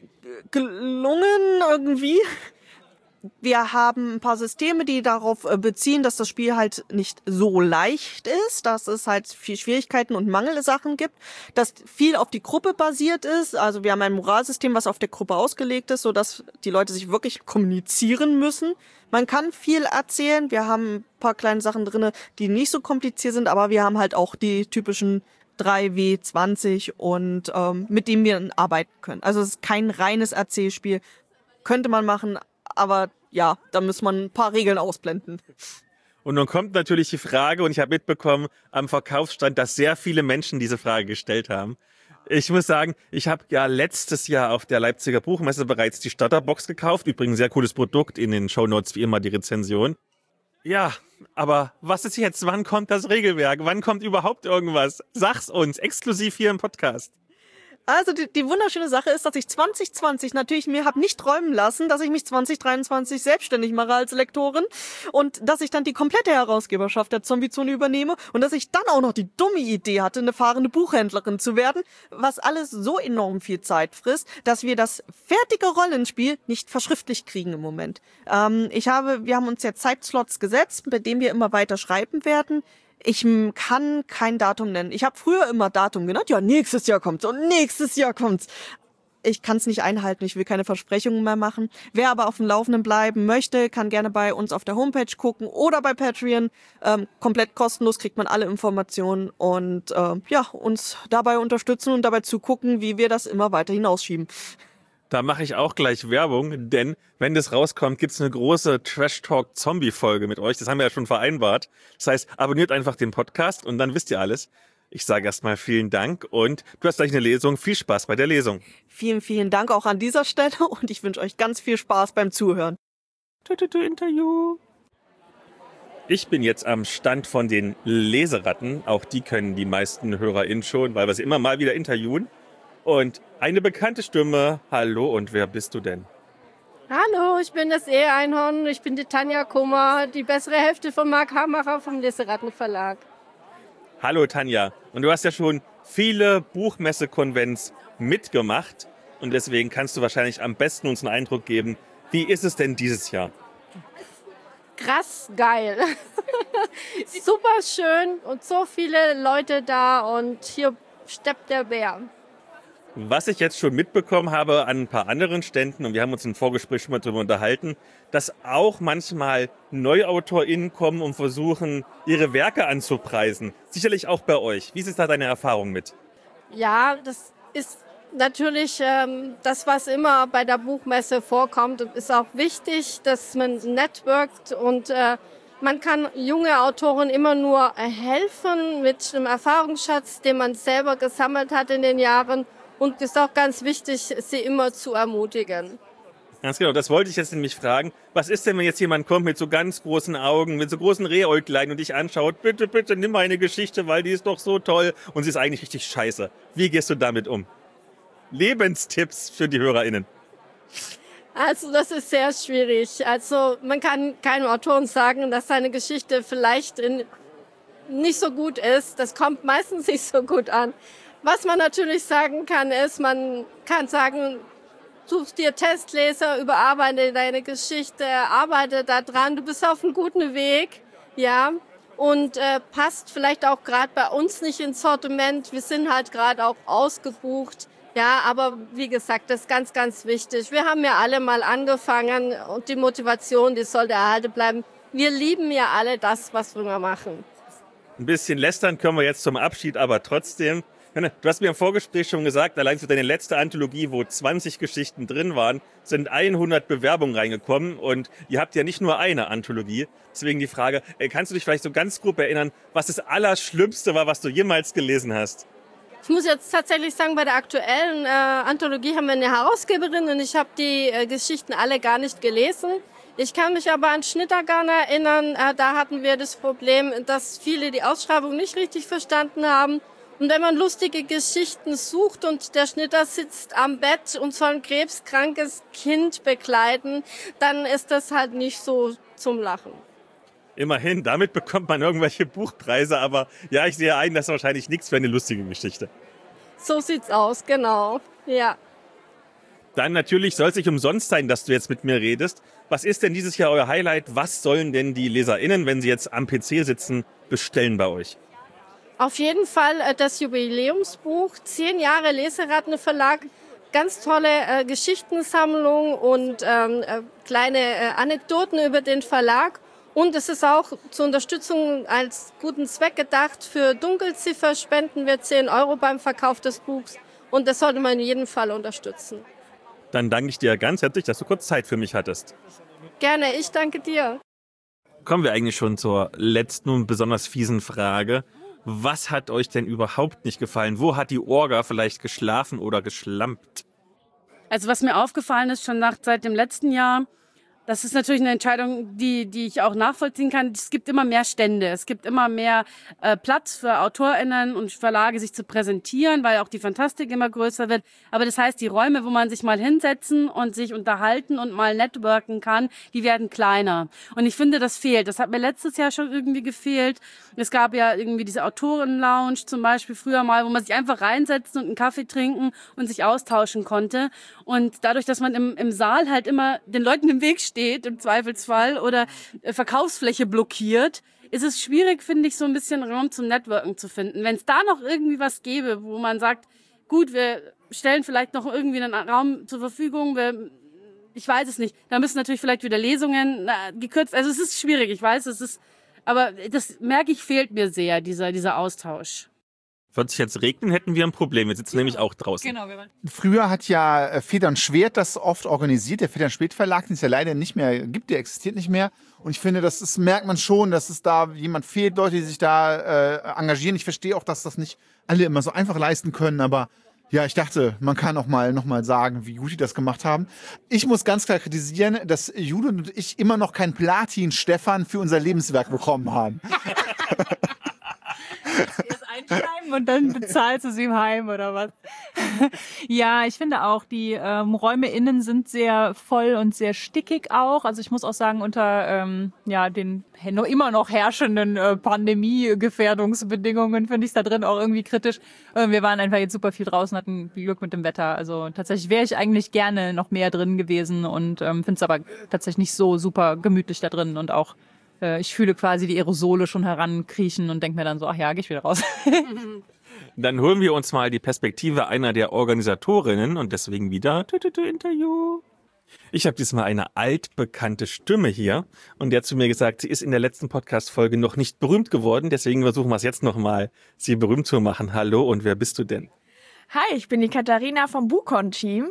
Speaker 8: gelungen irgendwie. Wir haben ein paar Systeme, die darauf beziehen, dass das Spiel halt nicht so leicht ist, dass es halt viel Schwierigkeiten und Mangelsachen gibt, dass viel auf die Gruppe basiert ist. Also wir haben ein Moralsystem, was auf der Gruppe ausgelegt ist, sodass die Leute sich wirklich kommunizieren müssen. Man kann viel erzählen. Wir haben ein paar kleine Sachen drinne, die nicht so kompliziert sind, aber wir haben halt auch die typischen drei W zwanzig und ähm, mit denen wir arbeiten können. Also es ist kein reines Erzählspiel. Könnte man machen, aber ja, da muss man ein paar Regeln ausblenden.
Speaker 2: Und nun kommt natürlich die Frage, und ich habe mitbekommen am Verkaufsstand, dass sehr viele Menschen diese Frage gestellt haben. Ich muss sagen, ich habe ja letztes Jahr auf der Leipziger Buchmesse bereits die Starterbox gekauft. Übrigens sehr cooles Produkt, in den Shownotes wie immer die Rezension. Ja, aber was ist jetzt? Wann kommt das Regelwerk? Wann kommt überhaupt irgendwas? Sag's uns, exklusiv hier im Podcast.
Speaker 8: Also die, die wunderschöne Sache ist, dass ich zwanzig zwanzig natürlich mir habe nicht träumen lassen, dass ich mich zwanzig dreiundzwanzig selbstständig mache als Lektorin und dass ich dann die komplette Herausgeberschaft der Zombie-Zone übernehme und dass ich dann auch noch die dumme Idee hatte, eine fahrende Buchhändlerin zu werden, was alles so enorm viel Zeit frisst, dass wir das fertige Rollenspiel nicht verschriftlicht kriegen im Moment. Ähm, ich habe, wir haben uns jetzt Zeitslots gesetzt, bei denen wir immer weiter schreiben werden. Ich kann kein Datum nennen. Ich habe früher immer Datum genannt. Ja, nächstes Jahr kommt's und nächstes Jahr kommt's. Ich kann es nicht einhalten. Ich will keine Versprechungen mehr machen. Wer aber auf dem Laufenden bleiben möchte, kann gerne bei uns auf der Homepage gucken oder bei Patreon. Ähm, komplett kostenlos kriegt man alle Informationen und äh, ja, uns dabei unterstützen und dabei zugucken, wie wir das immer weiter hinausschieben.
Speaker 2: Da mache ich auch gleich Werbung, denn wenn das rauskommt, gibt's eine große Trash-Talk-Zombie-Folge mit euch. Das haben wir ja schon vereinbart. Das heißt, abonniert einfach den Podcast und dann wisst ihr alles. Ich sage erstmal vielen Dank und du hast gleich eine Lesung. Viel Spaß bei der Lesung.
Speaker 8: Vielen, vielen Dank auch an dieser Stelle und ich wünsche euch ganz viel Spaß beim Zuhören.
Speaker 2: Interview. Ich bin jetzt am Stand von den Leseratten. Auch die können die meisten HörerInnen schon, weil wir sie immer mal wieder interviewen. Und eine bekannte Stimme. Hallo, und wer bist du denn?
Speaker 9: Hallo, ich bin das E-Einhorn. Ich bin die Tanja Kummer, die bessere Hälfte von Marc Hamacher vom Leseratten-Verlag.
Speaker 2: Hallo Tanja. Und du hast ja schon viele Buchmesse-Konvents mitgemacht. Und deswegen kannst du wahrscheinlich am besten uns einen Eindruck geben. Wie ist es denn dieses Jahr?
Speaker 9: Krass geil. Super schön und so viele Leute da und hier steppt der Bär.
Speaker 2: Was ich jetzt schon mitbekommen habe an ein paar anderen Ständen, und wir haben uns im Vorgespräch schon mal darüber unterhalten, dass auch manchmal NeuautorInnen kommen und versuchen, ihre Werke anzupreisen. Sicherlich auch bei euch. Wie ist da deine Erfahrung mit?
Speaker 9: Ja, das ist natürlich ähm, das, was immer bei der Buchmesse vorkommt. Es ist auch wichtig, dass man networkt und äh, man kann junge Autoren immer nur helfen mit einem Erfahrungsschatz, den man selber gesammelt hat in den Jahren. Und es ist auch ganz wichtig, sie immer zu ermutigen.
Speaker 2: Ganz genau, das wollte ich jetzt nämlich fragen. Was ist denn, wenn jetzt jemand kommt mit so ganz großen Augen, mit so großen Rehäuglein und dich anschaut, bitte, bitte, nimm meine Geschichte, weil die ist doch so toll und sie ist eigentlich richtig scheiße. Wie gehst du damit um? Lebenstipps für die HörerInnen.
Speaker 9: Also das ist sehr schwierig. Also man kann keinem Autoren sagen, dass seine Geschichte vielleicht in, nicht so gut ist. Das kommt meistens nicht so gut an. Was man natürlich sagen kann, ist, man kann sagen, such dir Testleser, überarbeite deine Geschichte, arbeite da dran, du bist auf einem guten Weg, ja, und äh, passt vielleicht auch gerade bei uns nicht ins Sortiment. Wir sind halt gerade auch ausgebucht, ja, aber wie gesagt, das ist ganz, ganz wichtig. Wir haben ja alle mal angefangen und die Motivation, die sollte erhalten bleiben. Wir lieben ja alle das, was wir machen.
Speaker 2: Ein bisschen lästern können wir jetzt zum Abschied, aber trotzdem. Du hast mir im Vorgespräch schon gesagt, allein für deine letzte Anthologie, wo zwanzig Geschichten drin waren, sind hundert Bewerbungen reingekommen und ihr habt ja nicht nur eine Anthologie. Deswegen die Frage, kannst du dich vielleicht so ganz grob erinnern, was das Allerschlimmste war, was du jemals gelesen hast?
Speaker 9: Ich muss jetzt tatsächlich sagen, bei der aktuellen äh, Anthologie haben wir eine Herausgeberin und ich habe die äh, Geschichten alle gar nicht gelesen. Ich kann mich aber an Schnittergarn erinnern, äh, da hatten wir das Problem, dass viele die Ausschreibung nicht richtig verstanden haben. Und wenn man lustige Geschichten sucht und der Schnitter sitzt am Bett und soll ein krebskrankes Kind begleiten, dann ist das halt nicht so zum Lachen.
Speaker 2: Immerhin, damit bekommt man irgendwelche Buchpreise, aber ja, ich sehe ein, das ist wahrscheinlich nichts für eine lustige Geschichte.
Speaker 9: So sieht's aus, genau, ja.
Speaker 2: Dann natürlich soll es nicht umsonst sein, dass du jetzt mit mir redest. Was ist denn dieses Jahr euer Highlight? Was sollen denn die LeserInnen, wenn sie jetzt am P C sitzen, bestellen bei euch?
Speaker 9: Auf jeden Fall äh, das Jubiläumsbuch, zehn Jahre Leseratten-Verlag, ganz tolle äh, Geschichtensammlung und ähm, äh, kleine äh, Anekdoten über den Verlag. Und es ist auch zur Unterstützung als guten Zweck gedacht. Für Dunkelziffer spenden wir zehn Euro beim Verkauf des Buchs und das sollte man in jedem Fall unterstützen.
Speaker 2: Dann danke ich dir ganz herzlich, dass du kurz Zeit für mich hattest.
Speaker 9: Gerne, ich danke dir.
Speaker 2: Kommen wir eigentlich schon zur letzten und besonders fiesen Frage. Was hat euch denn überhaupt nicht gefallen? Wo hat die Orga vielleicht geschlafen oder geschlampt?
Speaker 1: Also was mir aufgefallen ist, schon nach, seit dem letzten Jahr, das ist natürlich eine Entscheidung, die, die ich auch nachvollziehen kann. Es gibt immer mehr Stände, es gibt immer mehr äh, Platz für AutorInnen und Verlage, sich zu präsentieren, weil auch die Fantastik immer größer wird. Aber das heißt, die Räume, wo man sich mal hinsetzen und sich unterhalten und mal networken kann, die werden kleiner. Und ich finde, das fehlt. Das hat mir letztes Jahr schon irgendwie gefehlt. Es gab ja irgendwie diese Autoren-Lounge zum Beispiel früher mal, wo man sich einfach reinsetzen und einen Kaffee trinken und sich austauschen konnte. Und dadurch, dass man im, im Saal halt immer den Leuten im Weg steht, steht im Zweifelsfall oder Verkaufsfläche blockiert, ist es schwierig, finde ich, so ein bisschen Raum zum Networken zu finden. Wenn es da noch irgendwie was gäbe, wo man sagt, gut, wir stellen vielleicht noch irgendwie einen Raum zur Verfügung, wir, ich weiß es nicht, da müssen natürlich vielleicht wieder Lesungen na, gekürzt, also es ist schwierig, ich weiß, es ist, aber das merke ich, fehlt mir sehr, dieser, dieser Austausch.
Speaker 2: Wird es jetzt regnen, hätten wir ein Problem. Wir sitzen nämlich auch draußen.
Speaker 3: Genau, wir waren.
Speaker 4: Früher hat ja äh, Federn Schwert das oft organisiert, der Federn Schwert Verlag, den es ja leider nicht mehr gibt, der existiert nicht mehr. Und ich finde, das ist, merkt man schon, dass es da jemand fehlt, Leute, die sich da äh, engagieren. Ich verstehe auch, dass das nicht alle immer so einfach leisten können, aber ja, ich dachte, man kann auch mal noch mal sagen, wie gut die das gemacht haben. Ich muss ganz klar kritisieren, dass Judith und ich immer noch kein Platin-Stefan für unser Lebenswerk bekommen haben.
Speaker 3: Erst einschreiben und dann bezahlst du es ihm heim oder was? Ja, ich finde auch, die ähm, Räume innen sind sehr voll und sehr stickig auch. Also ich muss auch sagen, unter ähm, ja den noch immer noch herrschenden äh, Pandemie-Gefährdungsbedingungen finde ich es da drin auch irgendwie kritisch. Äh, wir waren einfach jetzt super viel draußen, hatten Glück mit dem Wetter. Also tatsächlich wäre ich eigentlich gerne noch mehr drin gewesen und ähm, finde es aber tatsächlich nicht so super gemütlich da drin und auch ich fühle quasi die Aerosole schon herankriechen und denke mir dann so, ach ja, geh ich wieder raus.
Speaker 2: Dann holen wir uns mal die Perspektive einer der Organisatorinnen und deswegen wieder Interview. Ich habe diesmal eine altbekannte Stimme hier und der hat zu mir gesagt, sie ist in der letzten Podcast-Folge noch nicht berühmt geworden, deswegen versuchen wir es jetzt nochmal, sie berühmt zu machen. Hallo, und wer bist du denn?
Speaker 10: Hi, ich bin die Katharina vom Bukon-Team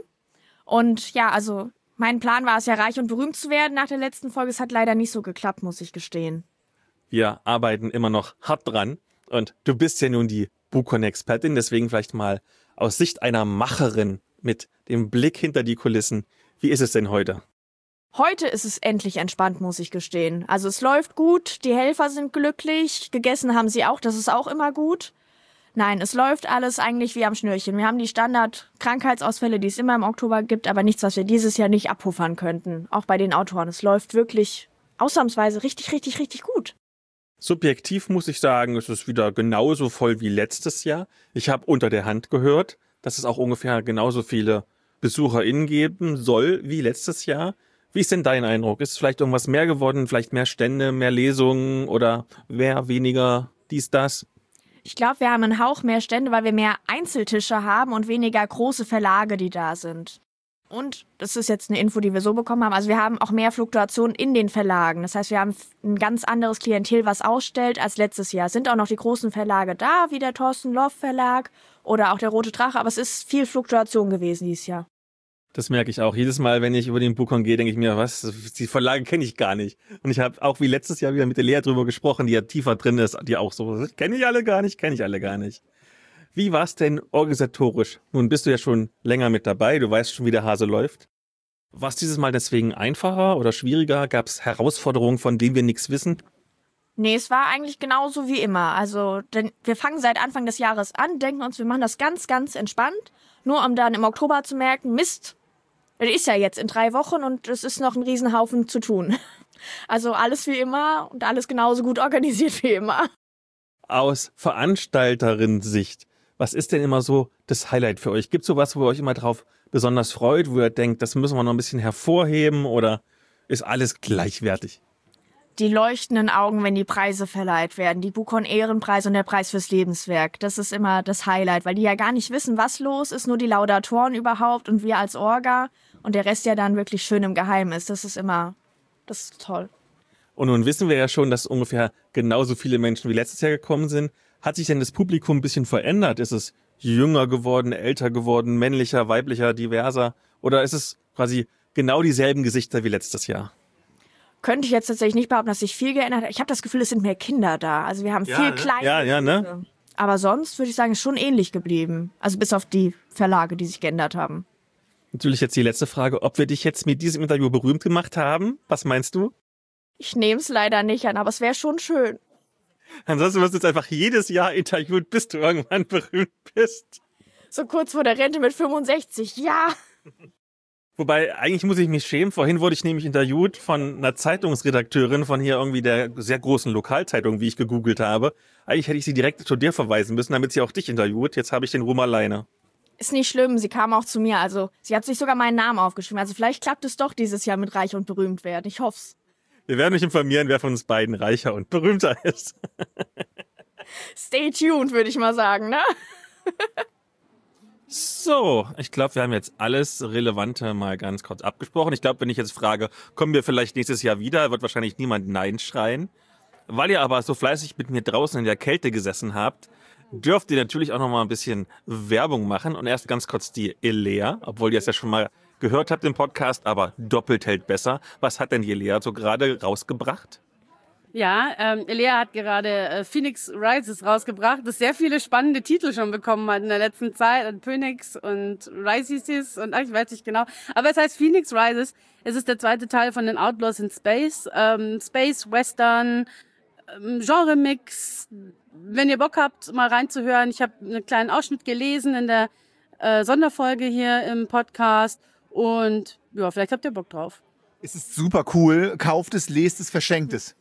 Speaker 10: und ja, also mein Plan war es ja, reich und berühmt zu werden nach der letzten Folge. Es hat leider nicht so geklappt, muss ich gestehen.
Speaker 2: Wir arbeiten immer noch hart dran. Und du bist ja nun die Bukon-Expertin, deswegen vielleicht mal aus Sicht einer Macherin mit dem Blick hinter die Kulissen. Wie ist es denn heute?
Speaker 10: Heute ist es endlich entspannt, muss ich gestehen. Also es läuft gut, die Helfer sind glücklich, gegessen haben sie auch, das ist auch immer gut. Nein, es läuft alles eigentlich wie am Schnürchen. Wir haben die Standard-Krankheitsausfälle, die es immer im Oktober gibt, aber nichts, was wir dieses Jahr nicht abpuffern könnten. Auch bei den Autoren. Es läuft wirklich ausnahmsweise richtig, richtig, richtig gut.
Speaker 2: Subjektiv muss ich sagen, es ist wieder genauso voll wie letztes Jahr. Ich habe unter der Hand gehört, dass es auch ungefähr genauso viele BesucherInnen geben soll wie letztes Jahr. Wie ist denn dein Eindruck? Ist es vielleicht irgendwas mehr geworden? Vielleicht mehr Stände, mehr Lesungen oder mehr, weniger dies, das?
Speaker 10: Ich glaube, wir haben einen Hauch mehr Stände, weil wir mehr Einzeltische haben und weniger große Verlage, die da sind. Und das ist jetzt eine Info, die wir so bekommen haben. Also wir haben auch mehr Fluktuation in den Verlagen. Das heißt, wir haben ein ganz anderes Klientel, was ausstellt als letztes Jahr. Es sind auch noch die großen Verlage da, wie der Thorsten Loff Verlag oder auch der Rote Drache. Aber es ist viel Fluktuation gewesen dieses Jahr.
Speaker 2: Das merke ich auch. Jedes Mal, wenn ich über den Bukon gehe, denke ich mir, was, die Verlage kenne ich gar nicht. Und ich habe auch wie letztes Jahr wieder mit der Lea drüber gesprochen, die ja tiefer drin ist, die auch so, kenne ich alle gar nicht, kenne ich alle gar nicht. Wie war es denn organisatorisch? Nun bist du ja schon länger mit dabei, du weißt schon, wie der Hase läuft. War es dieses Mal deswegen einfacher oder schwieriger? Gab es Herausforderungen, von denen wir nichts wissen?
Speaker 10: Nee, es war eigentlich genauso wie immer. Also, denn wir fangen seit Anfang des Jahres an, denken uns, wir machen das ganz, ganz entspannt, nur um dann im Oktober zu merken, Mist, das ist ja jetzt in drei Wochen und es ist noch ein Riesenhaufen zu tun. Also alles wie immer und alles genauso gut organisiert wie immer.
Speaker 2: Aus Veranstalterin-Sicht, was ist denn immer so das Highlight für euch? Gibt es sowas, wo ihr euch immer drauf besonders freut, wo ihr denkt, das müssen wir noch ein bisschen hervorheben oder ist alles gleichwertig?
Speaker 10: Die leuchtenden Augen, wenn die Preise verleiht werden. Die Bukon-Ehrenpreis und der Preis fürs Lebenswerk. Das ist immer das Highlight, weil die ja gar nicht wissen, was los ist, nur die Laudatoren überhaupt und wir als Orga und der Rest ja dann wirklich schön im Geheimen ist. Das ist immer, das ist toll.
Speaker 2: Und nun wissen wir ja schon, dass ungefähr genauso viele Menschen wie letztes Jahr gekommen sind. Hat sich denn das Publikum ein bisschen verändert? Ist es jünger geworden, älter geworden, männlicher, weiblicher, diverser? Oder ist es quasi genau dieselben Gesichter wie letztes Jahr?
Speaker 10: könnte ich jetzt tatsächlich nicht behaupten, dass sich viel geändert hat. Ich habe das Gefühl, es sind mehr Kinder da. Also wir haben
Speaker 2: Ja,
Speaker 10: viel
Speaker 2: ne?
Speaker 10: kleiner.
Speaker 2: Ja, ja, ne?
Speaker 10: Aber sonst würde ich sagen, ist schon ähnlich geblieben. Also bis auf die Verlage, die sich geändert haben.
Speaker 2: Natürlich jetzt die letzte Frage, ob wir dich jetzt mit diesem Interview berühmt gemacht haben. Was meinst du?
Speaker 10: Ich nehme es leider nicht an, aber es wäre schon schön.
Speaker 2: Ansonsten wirst du jetzt einfach jedes Jahr interviewt, bis du irgendwann berühmt bist.
Speaker 10: So kurz vor der Rente mit fünfundsechzig, ja.
Speaker 2: Wobei, eigentlich muss ich mich schämen. Vorhin wurde ich nämlich interviewt von einer Zeitungsredakteurin von hier irgendwie der sehr großen Lokalzeitung, wie ich gegoogelt habe. Eigentlich hätte ich sie direkt zu dir verweisen müssen, damit sie auch dich interviewt. Jetzt habe ich den Ruhm alleine.
Speaker 10: Ist nicht schlimm, sie kam auch zu mir. Also sie hat sich sogar meinen Namen aufgeschrieben. Also vielleicht klappt es doch dieses Jahr mit reich und berühmt werden. Ich hoff's.
Speaker 2: Wir werden euch informieren, wer von uns beiden reicher und berühmter ist.
Speaker 10: Stay tuned, würde ich mal sagen, ne?
Speaker 2: So, ich glaube, wir haben jetzt alles Relevante mal ganz kurz abgesprochen. Ich glaube, wenn ich jetzt frage, kommen wir vielleicht nächstes Jahr wieder, wird wahrscheinlich niemand Nein schreien. Weil ihr aber so fleißig mit mir draußen in der Kälte gesessen habt, dürft ihr natürlich auch noch mal ein bisschen Werbung machen. Und erst ganz kurz die Elea, obwohl ihr es ja schon mal gehört habt im Podcast, aber doppelt hält besser. Was hat denn die Elea so gerade rausgebracht?
Speaker 1: Ja, ähm, Elea hat gerade äh, Phoenix Rises rausgebracht, das sehr viele spannende Titel schon bekommen hat in der letzten Zeit. Und Phoenix und Rises und ach, ich weiß nicht genau. Aber es heißt Phoenix Rises. Es ist der zweite Teil von den Outlaws in Space. Ähm, Space, Western, ähm, Genre-Mix. Wenn ihr Bock habt, mal reinzuhören. Ich habe einen kleinen Ausschnitt gelesen in der äh, Sonderfolge hier im Podcast. Und ja, vielleicht habt ihr Bock drauf.
Speaker 4: Es ist super cool. Kauft es, lest es, verschenkt es.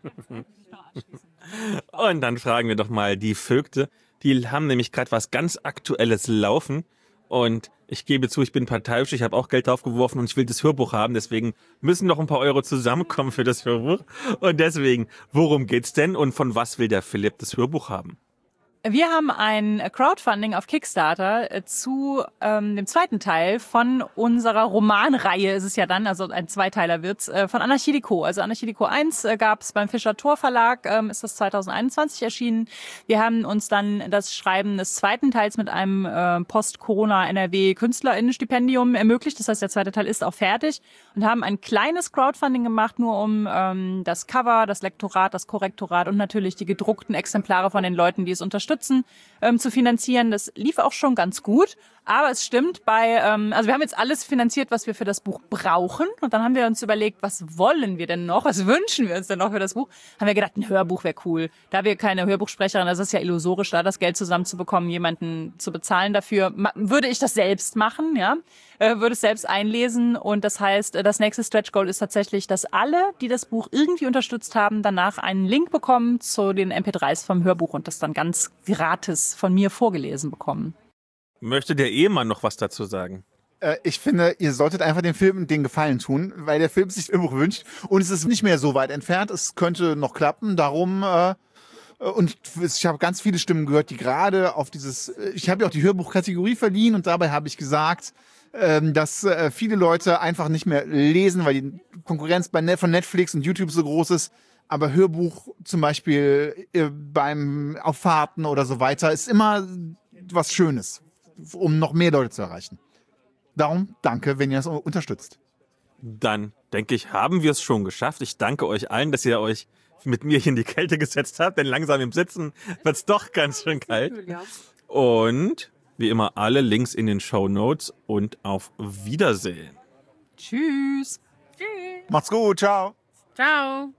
Speaker 2: Und dann fragen wir doch mal die Vögte. Die haben nämlich gerade was ganz Aktuelles laufen. Und ich gebe zu, ich bin parteiisch, ich habe auch Geld draufgeworfen und ich will das Hörbuch haben. Deswegen müssen noch ein paar Euro zusammenkommen für das Hörbuch. Und deswegen, worum geht's denn und von was will der Philipp das Hörbuch haben?
Speaker 3: Wir haben ein Crowdfunding auf Kickstarter zu ähm, dem zweiten Teil von unserer Romanreihe, ist es ja dann, also ein Zweiteiler wird's, äh, von Anarchie Deco. Also Anarchie Deco eins äh, gab es beim Fischer-Thor Verlag, ähm, ist das zwanzig einundzwanzig erschienen. Wir haben uns dann das Schreiben des zweiten Teils mit einem äh, Post-Corona-N R W-KünstlerInnen-Stipendium ermöglicht. Das heißt, der zweite Teil ist auch fertig und haben ein kleines Crowdfunding gemacht, nur um ähm, das Cover, das Lektorat, das Korrektorat und natürlich die gedruckten Exemplare von den Leuten, die es unterstützen, ähm, zu finanzieren. Das lief auch schon ganz gut. Aber es stimmt, bei, ähm, also wir haben jetzt alles finanziert, was wir für das Buch brauchen. Und dann haben wir uns überlegt, was wollen wir denn noch? Was wünschen wir uns denn noch für das Buch? Haben wir gedacht, ein Hörbuch wäre cool. Da wir keine Hörbuchsprecherin, das ist ja illusorisch, da das Geld zusammenzubekommen, jemanden zu bezahlen dafür, ma- würde ich das selbst machen, ja, äh, würde es selbst einlesen. Und das heißt, das nächste Stretch Goal ist tatsächlich, dass alle, die das Buch irgendwie unterstützt haben, danach einen Link bekommen zu den M P drei s vom Hörbuch und das dann ganz gratis von mir vorgelesen bekommen.
Speaker 2: Möchte der Ehemann noch was dazu sagen?
Speaker 4: Äh, ich finde, ihr solltet einfach dem Film den Gefallen tun, weil der Film sich irgendwo wünscht. Und es ist nicht mehr so weit entfernt. Es könnte noch klappen. Darum, äh, und ich habe ganz viele Stimmen gehört, die gerade auf dieses, ich habe ja auch die Hörbuchkategorie verliehen und dabei habe ich gesagt, ähm, dass äh, viele Leute einfach nicht mehr lesen, weil die Konkurrenz bei Net- von Netflix und YouTube so groß ist. Aber Hörbuch zum Beispiel äh, beim auf Fahrten oder so weiter ist immer was Schönes, um noch mehr Leute zu erreichen. Darum danke, wenn ihr das unterstützt.
Speaker 2: Dann, denke ich, haben wir es schon geschafft. Ich danke euch allen, dass ihr euch mit mir hier in die Kälte gesetzt habt, denn langsam im Sitzen wird's doch ganz schön kalt. Und wie immer alle Links in den Shownotes und auf Wiedersehen.
Speaker 3: Tschüss.
Speaker 4: Macht's gut, ciao.
Speaker 1: Ciao.